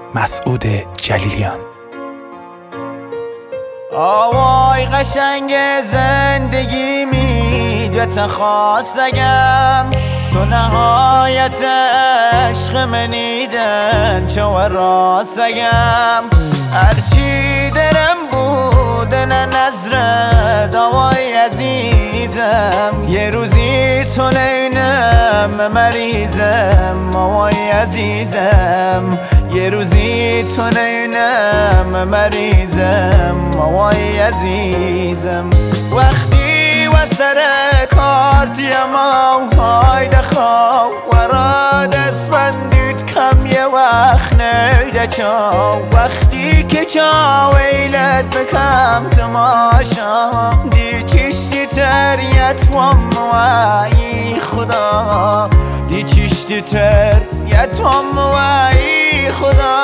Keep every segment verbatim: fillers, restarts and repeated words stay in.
مسعود جلیلیان. آوای قشنگ زندگی میدوت خواستگم، تو نهایت عشق منیدن چو راستگم. هرچی درم بودن نظر داوای عزیزم، یه روزی تو نینم مریضم آوای عزیزم، یه روزی تو نینم مریضم آوای عزیزم. وقتی و سر کار دیم های دخوا ورا دست بندید کم یه وقت نیده چا، وقتی که چا ویلت بکم تماشا دی چشتی تریت وم وای خدا، دی چشتی تریت وم وای خدا.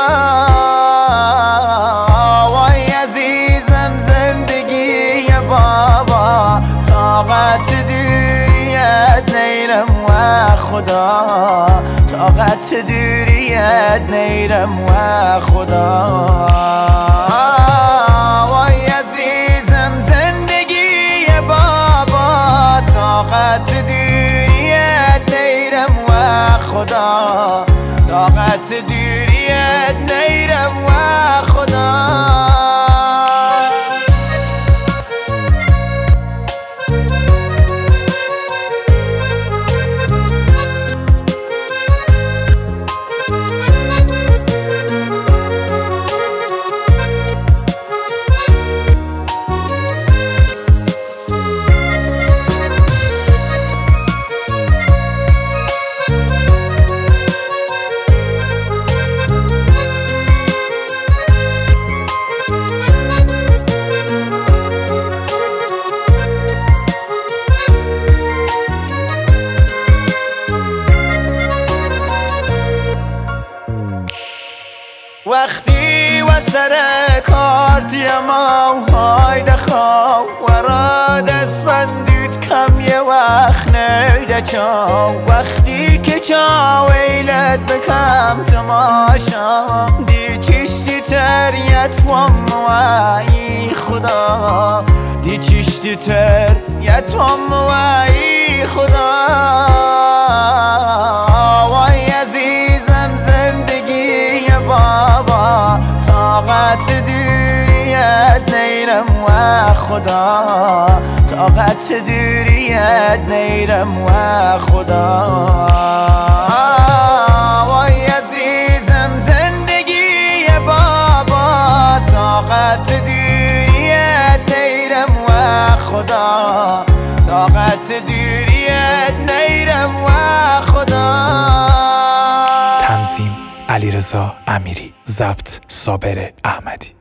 وای عزیزم زندگی بابا طاقت دوریت نیرم و خدا، طاقت دوریت نیرم و خدا. وای عزیزم زندگی بابا طاقت دوریت نیرم و خدا، طاقت دوریت نیرم و خدا. وقتی و سر کار دیم های دخوا ورا دست بندید کم یه وقت نیده چا، وقتی که چا ویلت بکم تماشا دی چشتی تریت وم وای خدا، دی چشتی تریت وم وای خدا. وای عزیزم زندگی بابا طاقت دوریت نیرم و خدا، طاقت دوریت نیرم و خدا. وای عزیزم زندگی بابا طاقت دوریت نیرم و خدا، طاقت دوریت نیرم و خدا. تنظیم علیرضا امیری، ضبط صابر احمدی.